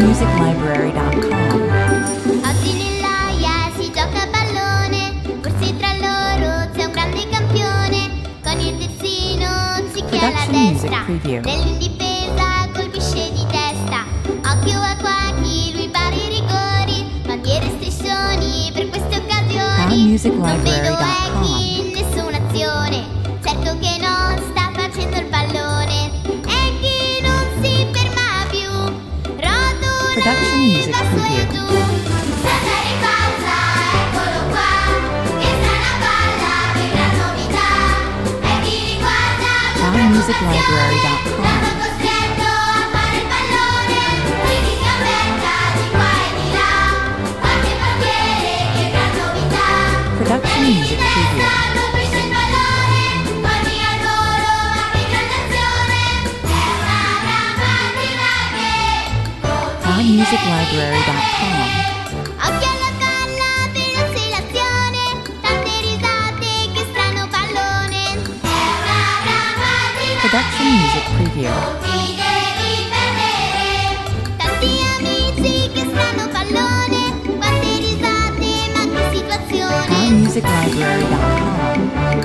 allmusiclibrary.com. Oggi nell'aia si gioca a pallone, forse tra loro c'è un grande campione. Con il terzino zicchia alla Production Music destra, Preview. nell'indifesa colpisce di testa. Occhio a Quacky, lui pari i rigori, bandiere e striscioni per queste occasioni. Non vedo Eggy in nessuna azione, certo che non sta facendo il pallone. Eggy non si ferma più, rotola Production e Music va su e Preview. giù. Santa ripalza, eccolo qua, che strana palla, che gran novità. Eggy riguarda con allmusiclibrary.com. l'hanno costretto a fare il pallone, quindi si aumenta di qua e di là. Quante bandiere, che gran novità. Production Music Preview. Colpisce il pallone, poi al volo, ma che grande azione. È una gran macchina che allmusiclibrary.com. occhio alla palla, veloce l'azione, tante risate, che strano pallone. È una gran macchina Production Music Preview. ti devi vedere. Tanti amici, che strano pallone, quante risate, ma che situazione. allmusiclibrary.com.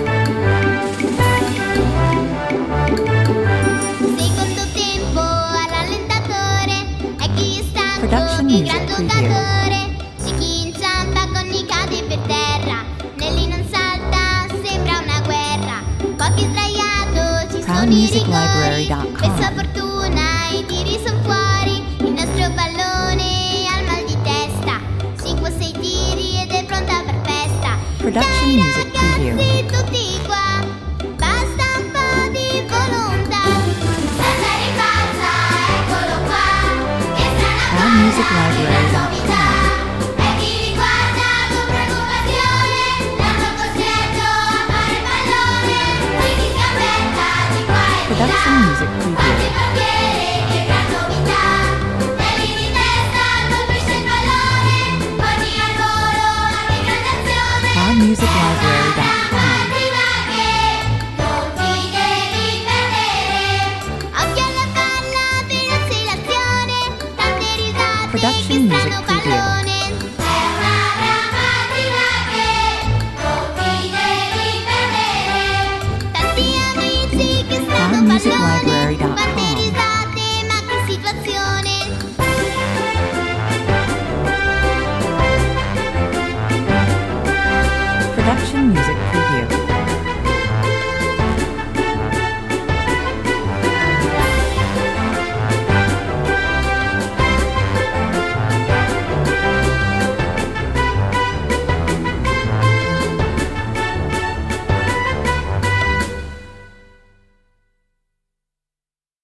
Secondo tempo all'allentatore, è chi è stanco, Production che Music gran Preview. giocatore. C'è chi inciampa con i cade per terra, Nelly non salta, sembra una guerra. Pochi sdraiato, ci sono i rigori, allmusiclibrary.com. per sua fortuna i tiri son fuori. Il nostro pallone ha il mal di testa, 5-6 tiri ed è pronta per festa. Production Dai Music Preview. ragazzi tutti qua, basta un po' di volontà. Santa ripalza, eccolo qua, che strana allmusiclibrary.com. novità. E chi riguarda con preoccupazione, l'hanno costretto a fare il pallone, quindi si aspetta di qua e di là. Production Music Preview.